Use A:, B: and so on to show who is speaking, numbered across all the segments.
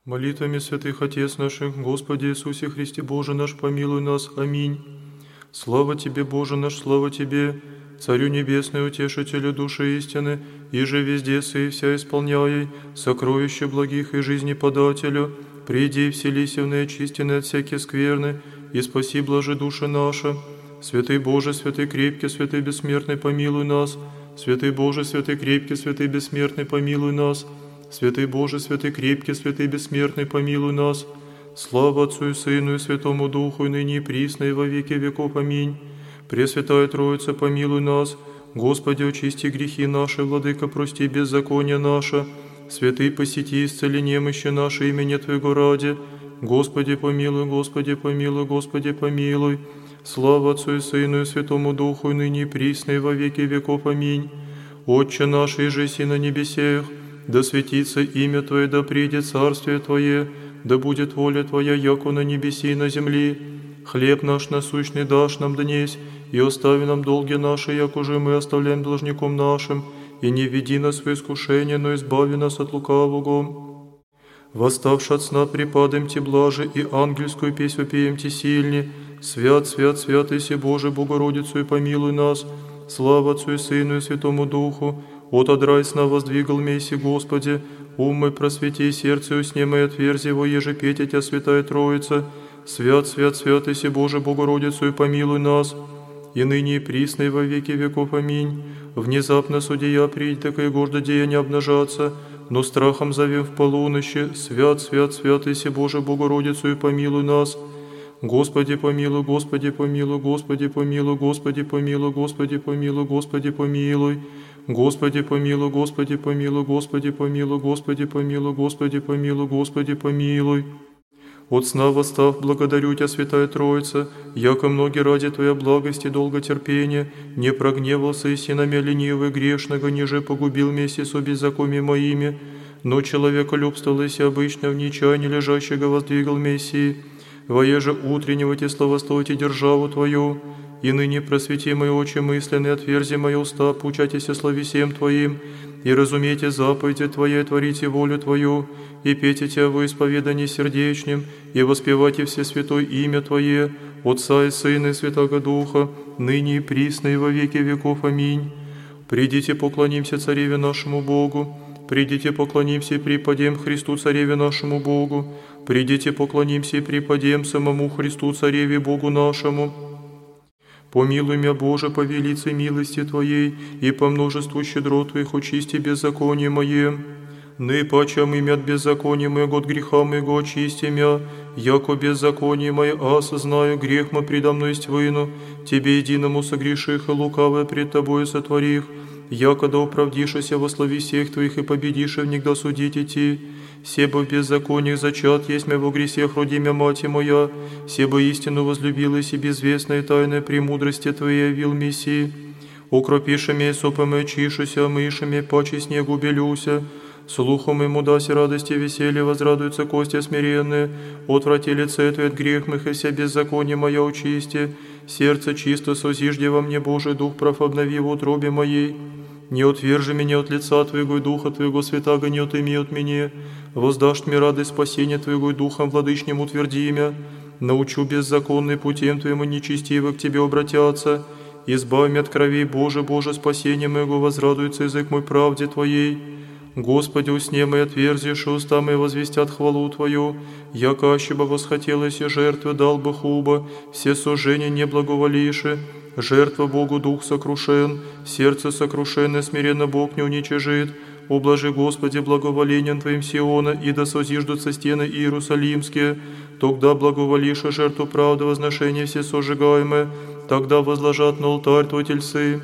A: Молитвами святых Отец наших, Господи Иисусе Христе Боже наш, помилуй нас. Аминь. Слава Тебе, Боже наш, слава Тебе, Царю Небесный, Утешителю души истины, и же везде сы вся исполняй, сокровище благих и жизни подателю, приди и вселися в неочистины от всякие скверны, и спаси блажи души наша. Святый Боже, святый крепкий, святый бессмертный, помилуй нас. Святый Боже, святый крепкий, святый бессмертный, помилуй нас. Святый Боже, святый крепкий, святый бессмертный, помилуй нас. Слава Отцу и Сыну и Святому Духу, и ныне и присно, и во веки веков. Аминь. Пресвятая Троица, помилуй нас. Господи, очисти грехи наши, Владыка, прости беззаконие наше. Святый, посети, исцели немощи наши имени Твоего ради. Господи, помилуй, Господи, помилуй, Господи, помилуй. Слава Отцу и Сыну и Святому Духу, и ныне и присно, и во веки веков. Аминь. Отче наш, иже си на небесех, да светится имя Твое, да придет царствие Твое, да будет воля Твоя, яко на небеси и на земли. Хлеб наш насущный дашь нам днесь, и остави нам долги наши, як уже мы оставляем должником нашим, и не веди нас в искушение, но избави нас от лукавого. Восставши от сна, припадем Ти блаже, и ангельскую песнь вопием Ти сильни. Свят, свят, свят, Иси Боже, Богородицу, и помилуй нас. Слава Отцу и Сыну и Святому Духу. От одрай сна воздвигал месси, Господи, ум мой просвети, сердце усне мое отверзи его, еже петя Тя, Святая Троица. Свят, свят, свят, Иси Боже, Богородицу, и помилуй нас. И ныне и присно, и во веки веков. Аминь. Внезапно судья придет, так и гордо деяния обнажаться, но страхом зовем в полуночи. Свят, свят, свят, Иси Боже, Богородицу, и помилуй нас. Господи помилуй, Господи помилуй, Господи помилуй, Господи помилуй, Господи помилуй, Господи помилуй. Господи помилуй, Господи помилуй, Господи помилуй, Господи помилуй, Господи помилуй, Господи помилуй. От сна восстав, благодарю Тя, Святая Троица, яко многие ради Твоя благости, долготерпения, не прогневался и синами ленивый грешного, ниже погубил вместе со беззакониями моими, но человеколюбствовал и обычно в нечаянии лежащего воздвигал Мессии. Воеже утреннего Те славословите державу Твою, и ныне просвети мои очи мысленные, отверзи мои уста, поучайтесь слависем Твоим, и разумейте заповеди Твои, творите волю Твою, и пейте Тя во исповедании сердечнем, и воспевайте все святое имя Твое, Отца и Сына и Святого Духа, ныне и присно, и во веки веков. Аминь. Придите, поклонимся Цареве нашему Богу, придите, поклонимся и припадем Христу Цареве нашему Богу, придите, поклонимся и припадем самому Христу Цареве Богу нашему. Помилуй меня, Боже, по велице милости Твоей, и по множеству щедрот Твоих очисти беззаконие мое. Наипаче имя от беззакония моего, от греха моего очисти мя, яко беззаконие мое осознаю, грех мой предо мной ствыну, Тебе единому согреших и лукавое пред Тобою сотворих, яко да оправдишься во славе всех Твоих и победишь в них да судить идти. Себо в беззакониях зачат есть мя во гресех родимя мать моя, себо истину возлюбилась и безвестная тайная премудрости Твоей явил Мессии. Укропиша мя и сопом и очишуся, мыша мя паче снегу белюся, слухом ему даси радости и веселье, возрадуются кости смиренные, отврати лице Твое от грех мых и вся беззаконие моя очисти, сердце чисто созижди во мне, Божий Дух прав обнови в утробе моей. Не отвержи меня от лица Твоего и Духа Твоего святаго не отыми от меня, воздашь мне радость спасения Твоего и Духом владычним утверди имя, научу беззаконный путем Твоим и нечестиво к Тебе обратятся, избавь меня от кровей, Боже, Боже, спасение моего, возрадуется язык мой правде Твоей. Господи, усне мои отверзишь, и уста мои возвестят хвалу Твою, яко аще бы восхотелось и жертвы дал бы хуба, все сожжения не благоволиши, жертва Богу дух сокрушен, сердце сокрушенное, смиренно Бог не уничижит. Ублажи, Господи, благоволением Твоим Сиона, и да созиждутся стены Иерусалимские, тогда благоволишь жертву правды, возношения все сожигаемые, тогда возложат на алтарь Твой тельцы.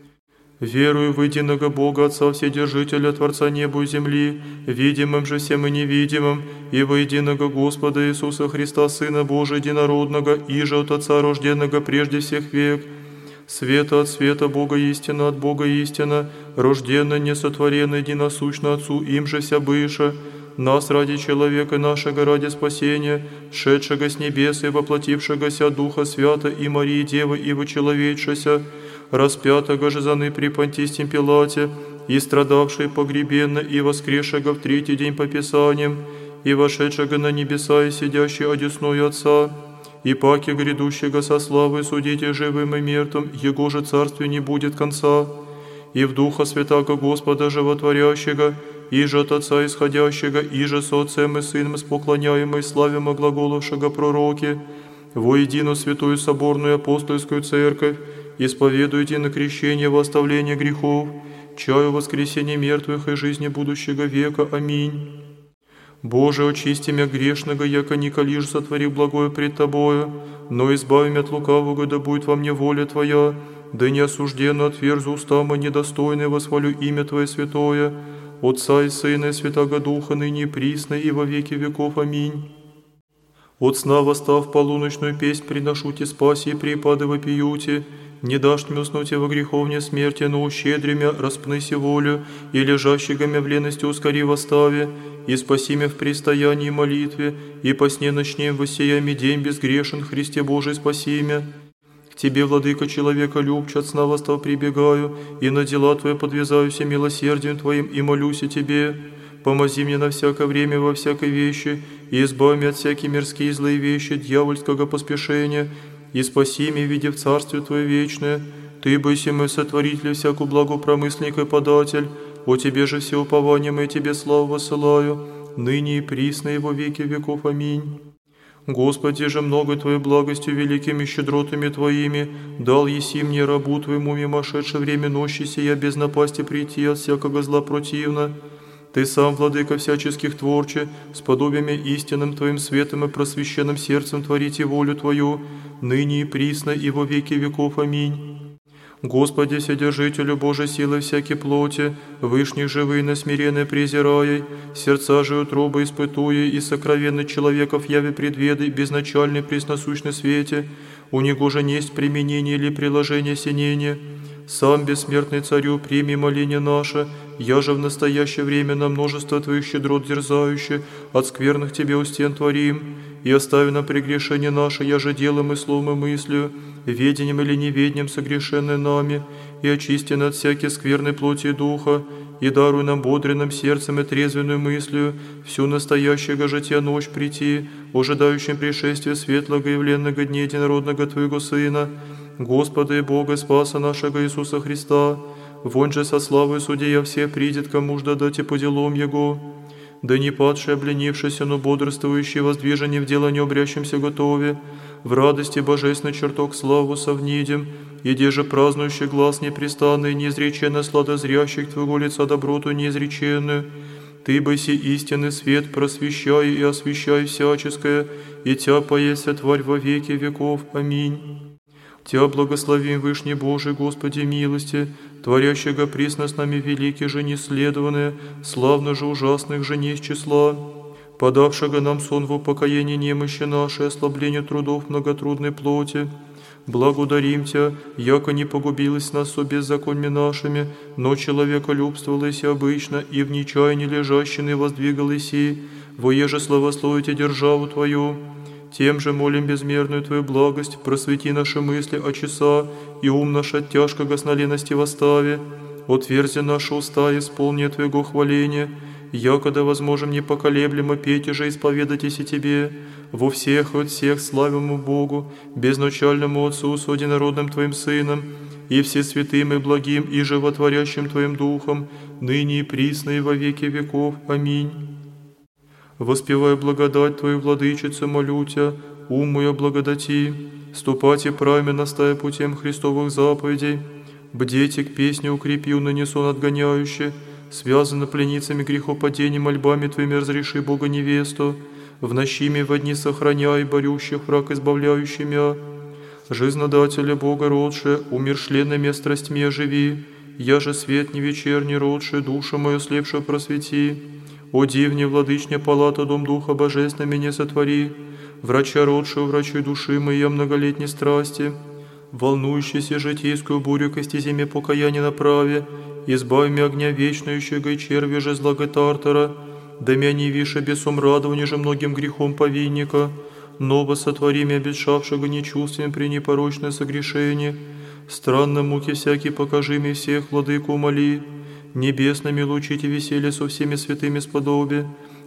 A: Верую в единого Бога, Отца Вседержителя, Творца неба и земли, видимым же всем и невидимым, и во единого Господа Иисуса Христа, Сына Божия единородного, иже от Отца рожденного прежде всех век, света от света, Бога истина от Бога истина, рожденно, несотворенно, единосущно Отцу, им же вся быша, нас ради человека нашего, ради спасения, шедшего с небес и воплотившегося Духа Свята и Марии Девы и вочеловечася, распятого же заны при Понтистем Пилате, и страдавший погребенно и воскресшего в третий день по Писаниям, и вошедшего на небеса, и сидящий одесную Отца, и паки грядущего со славой судите живым и мертвым, Его же царствию не будет конца, и в Духа Святаго Господа Животворящего, и же от Отца исходящего, и же со Отцем и Сыном споклоняемый, славимо глаголовшего пророки, воедино святую соборную апостольскую церковь, исповедуйте на крещение во оставление грехов, чаю воскресения мертвых и жизни будущего века. Аминь. Боже, очисти мя грешного, яко николишь сотвори благое пред Тобою, но избави мя от лукавого, да будет во мне воля Твоя, да не осужденно отверзу уста мои недостойные, восхвалю имя Твое святое, Отца и Сына и Святаго Духа, ныне и присно и во веки веков. Аминь. От сна восстав полуночную песнь приношу Те спаси и припады вопиюте, не дашь мне уснуть во греховне смерти, но ущедри мя, распныси волю, и лежащего мя в лености ускори восставе, и спаси мя в престоянии молитве, и по сне ночнем воссиями день безгрешен, Христе Божий спаси мя. К Тебе, Владыка, человека любче, от сна восстав прибегаю, и на дела Твои подвязаюся милосердием Твоим, и молюсь о Тебе. Помози мне на всякое время во всякой вещи, и избави меня от всякие мирские злые вещи, дьявольского поспешения, и спаси меня, видя в Царствие Твое вечное. Ты, быси мой сотворитель, всякую благопромысленник и податель, о Тебе же все упование мы Тебе славу высылаю, ныне и присно и во веки веков. Аминь. Господи же, много Твоей благостью, великими щедротами Твоими, дал еси мне, рабу Твоему, мимошедшее время ночи сия, без напасти прийти от всякого зла противно. Ты сам, Владыка всяческих творче, с подобиями истинным Твоим светом и просвященным сердцем творите волю Твою, ныне и присно и во веки веков. Аминь. Господи, Вседержителю Божией силы всякой плоти, вышних живые на смиренные презирай, сердца же утробы испытуя, и сокровенный человеков яви предведай, безначальный пресносущный свете, у него же несть применение или приложение синения. Сам, бессмертный Царю, прими моление наше, я же в настоящее время на множество Твоих щедрот дерзающе, от скверных Тебе у стен творим, и остави нам прегрешение наше, я же делом и словом и мыслью, ведением или неведением согрешенное нами, и очисти от всякой скверной плоти и духа, и даруй нам бодренным сердцем и трезвенную мыслью всю настоящего жития ночь прийти, ожидающим пришествия светлого явленного дня единородного Твоего Сына, Господа и Бога Спаса нашего Иисуса Христа, вон же со славой судья все придет, кому ж дадите по делам Его. Да не падший, обленившийся, но бодрствующий, воздвижение в дело необрящимся готове, в радости божественный чертог славу совнидем, иди же празднующий глаз непрестанный, неизреченно сладозрящих Твоего лица доброту неизреченную. Ты быси истинный свет, просвещай и освещай всяческое, и Тя поеся тварь во веки веков. Аминь. Тя благословим, Вышний Божий, Господи милости, творящего присно с нами великие же неследованные, славно же ужасных же не из числа, подавшего нам сон в упокоении немощи нашей, ослаблению трудов многотрудной плоти. Благодарим Тя, яко не погубилось нас со беззаконьми нашими, но человеколюбствовалось обычно, и в нечаянии лежащины воздвигалось и, воеже славословите державу Твою. Тем же молим безмерную Твою благость, просвети наши мысли о часа, и ум наш от тяжкого сна лености восстави. Отверзи наши уста, исполни Твоего хваления, якода возможем непоколеблемо петь и же исповедайтесь и Тебе, во всех и от всех славимому Богу, безначальному Отцу с одинородным Твоим Сыном, и всесвятым и благим и животворящим Твоим Духом, ныне и присно и во веки веков. Аминь. Воспевая благодать Твою, Владычице, молю Тя, ум мой облагодати, ступайте правильно, настая путем Христовых заповедей, бдейте к песне укрепил, нанесу отгоняюще, связано пленницами грехопадений, мольбами Твоими разреши Бога невесту, в нощими во дни сохраняй, борющих враг избавляющий мя. Жизнодателя Бога родше, умершленными страстьми оживи, я же свет не вечерний родше, душу мою слепшую просвети. О дивне, владычня палата, дом Духа Божественного меня сотвори, врача родшую, врачуй души моей многолетней страсти, волнующейся житейскую бурю кости земе покаяния направе, избави меня огня вечнающего и черви же злого Тартара, да меня не више бесом радования же многим грехом повинника, ново сотвори меня обетшавшего нечувствием при непорочное согрешение, странно муки всякие покажи мне всех, владыку умоли, небесными лучите веселье со всеми святыми сподоби,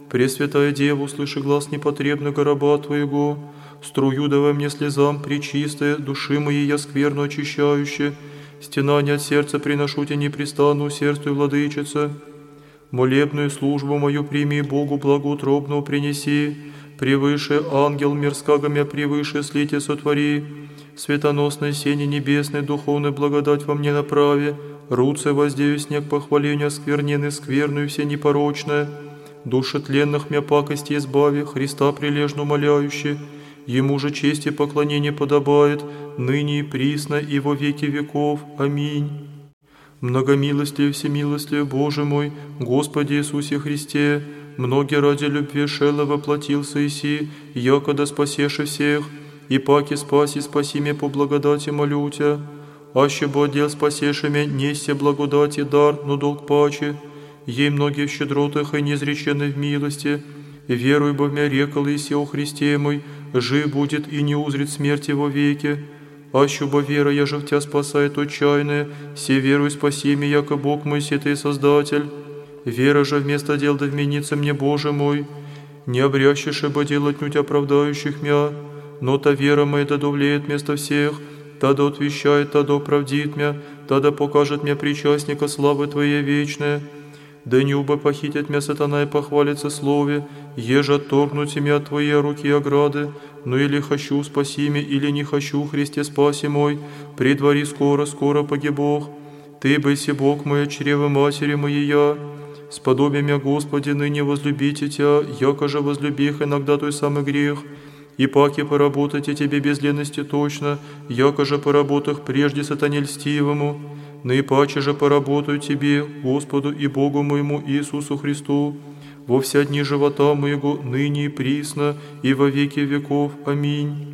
A: Пресвятая Дева, услыши глаз непотребного раба Твоего, струю давай мне слезам пречистая, души моей я скверну очищающая, стенания от сердца приношу Тебе непрестанно усердствуй, Владычица. Молебную службу мою прими, Богу благоутробного принеси, превыше ангел мирского мя превыше слите сотвори, светоносное сене небесной духовной благодать во мне направи, руце воздею снег похваления скверненный скверную все непорочное, души тленных мя пакости избави, Христа прилежно умоляющий, Ему же честь и поклонение подобает, ныне и присно и во веки веков. Аминь. Многомилостливый, всемилостливый Боже мой, Господи Иисусе Христе, многие ради любви шело воплотился Иси, якода спасеши всех, и паки спаси, спаси меня по благодати молю Тебя, аще бы отдел спасеши меня, несте благодати дар, но долг паче, ей многие в щедротах и неизреченной в милости, веруй бы в меня рекал Иси о Христе мой, жив будет и не узрит смерти во веки. Аще бы вера, я же в Тебя спасает отчаянная, се веруй спаси меня, яко Бог мой, се Ты Создатель. Вера же вместо дел да вменится мне, Боже мой, не обрящешь бы делать нуть оправдающих мя, но та вера моя да довлеет вместо всех, та да отвещает, та да оправдит мя, та да покажет мне причастника славы Твоей вечной. Да не убо похитить меня сатана и похвалится слове, еже отторгнуть меня от Твоей руки ограды, но или хочу спаси меня, или не хочу, Христе спаси мой, предвари скоро, скоро погибох. Ты быси Бог мой, чрево матери моей я. Сподоби меня, Господи, ныне возлюбите Тебя, яко же возлюбих иногда той самый грех, и паки поработайте Тебе без лености точно, яко же поработах прежде сатане льстивому, наипаче же поработаю Тебе, Господу и Богу моему Иисусу Христу, во вся дни живота моего, ныне и присно, и во веки веков. Аминь.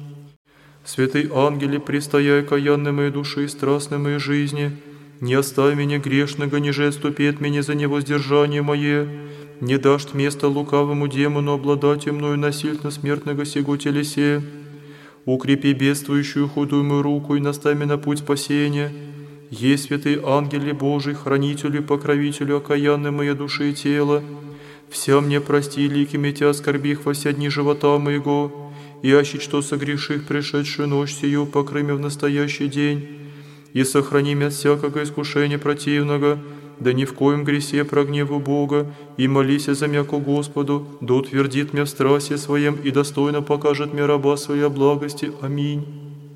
A: Святый ангеле, предстояй каянной моей души и страстной моей жизни, не оставь меня грешного, ниже отступит меня за невоздержание мое, не дашь место лукавому демону обладать мною насильно смертного сего телесе. Укрепи бедствующую худую мою руку и наставь меня на путь спасения. Есть святый ангеле Божий, хранителю и покровителю окаянной моей души и тела, вся мне прости, ликими Тебя оскорбих во все дни живота моего, и аще что согреших пришедшую ночь сию, покрый меня в настоящий день, и сохрани меня от всякого искушения противного, да ни в коем гресе прогневу Бога, и молись за меня ко Господу, да утвердит меня в страсти Своем и достойно покажет мне раба Своей благости. Аминь.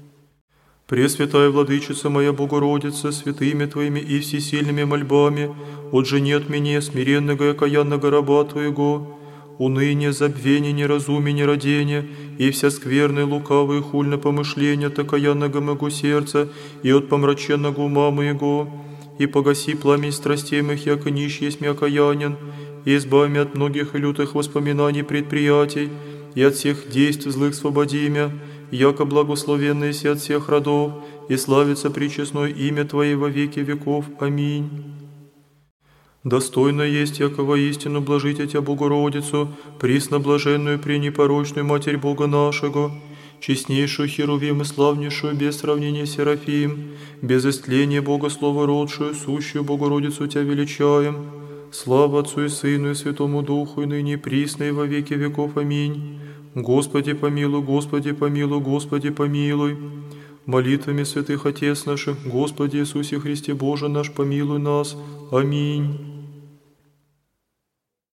A: Пресвятая Владычица моя Богородица, святыми Твоими и всесильными мольбами, отжени от меня смиренного и окаянного раба Твоего, уныние, забвение, неразумие, нерадение, и вся скверная, лукавая, хульное помышление от окаянного моего сердца и от помраченного ума моего, и погаси пламень страстей моих, яко нищ есть мне окаянен, и избави меня от многих и лютых воспоминаний предприятий, и от всех действий злых свободи меня, яко благословенный си от всех родов, и славится пречестное имя Твое во веки веков. Аминь. Достойно есть, яко воистину блажите Тебя, Богородицу, пресноблаженную, пренепорочную Матерь Бога нашего, честнейшую Херувим и славнейшую без сравнения Серафим, без истления Бога Слова родшую, сущую Богородицу Тебя величаем. Слава Отцу и Сыну и Святому Духу, и ныне и присно, и во веки веков. Аминь. Господи помилуй, Господи помилуй, Господи помилуй. Молитвами святых Отец наших, Господи Иисусе Христе Боже наш, помилуй нас. Аминь.